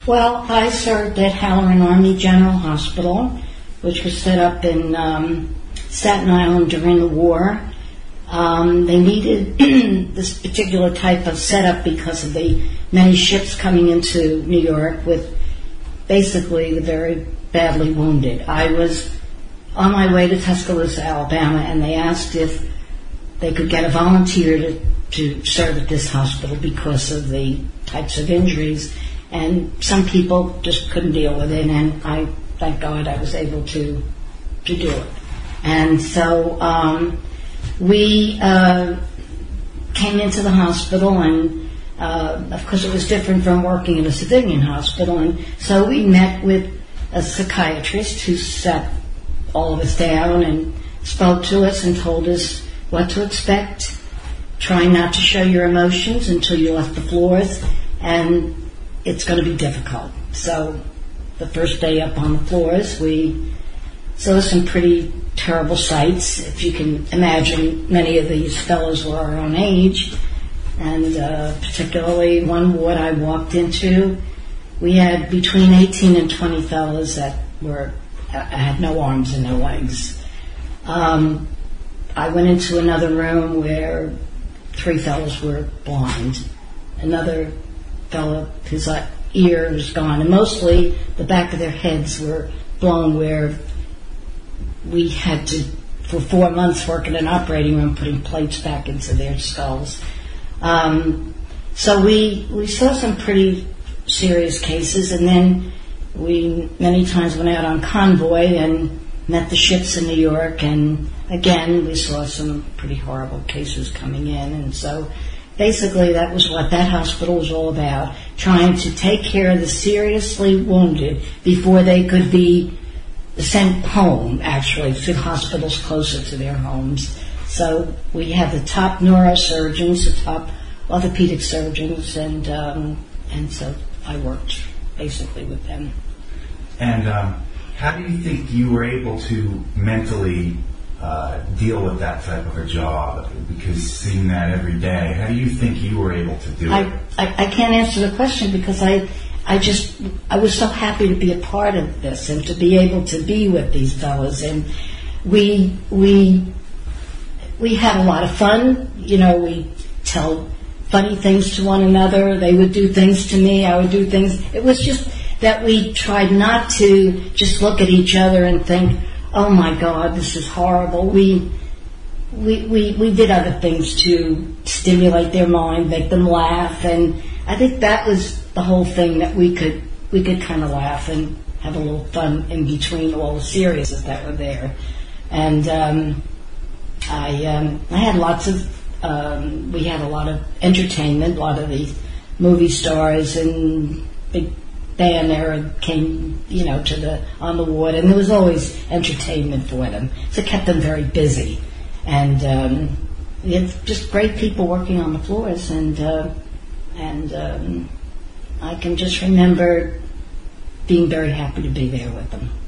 Well, I served at Halloran Army General Hospital, which was set up in Staten Island during the war. They needed this particular type of setup because of the many ships coming into New York with basically the very badly wounded. I was on my way to Tuscaloosa, Alabama, and they asked if they could get a volunteer to serve at this hospital because of the types of injuries. And some people just couldn't deal with it, and I, thank God, I was able to do it. And so we came into the hospital, and of course it was different from working in a civilian hospital, and so we met with a psychiatrist who sat all of us down and spoke to us and told us what to expect, trying not to show your emotions until you left the floors, and it's going to be difficult. So the first day up on the floors, we saw some pretty terrible sights. If you can imagine, many of these fellows were our own age, and particularly one ward I walked into, we had between 18 and 20 fellows that had no arms and no legs. I went into another room where 3 fellows were blind. Another fellow, his ear was gone, and mostly the back of their heads were blown, where we had to, for 4 months, work in an operating room putting plates back into their skulls. So we saw some pretty serious cases, and then we many times went out on convoy and met the ships in New York, and again we saw some pretty horrible cases coming in. And so basically that was what that hospital was all about, trying to take care of the seriously wounded before they could be sent home, actually, to hospitals closer to their homes. So we have the top neurosurgeons, the top orthopedic surgeons, and so I worked basically with them. And how do you think you were able to mentally deal with that type of a job? Because seeing that every day, how do you think you were able to do it? I can't answer the question because I was so happy to be a part of this and to be able to be with these fellows, and we had a lot of fun. You know, we tell funny things to one another. They would do things to me, I would do things. It was just that we tried not to just look at each other and think, oh my God, this is horrible. We did other things to stimulate their mind, make them laugh, and I think that was the whole thing, that we could kind of laugh and have a little fun in between all the seriousness that were there. And I had lots of we had a lot of entertainment. A lot of the movie stars and big band there came, on the ward, and there was always entertainment for them. So it kept them very busy, and we had just great people working on the floors, and I can just remember being very happy to be there with them.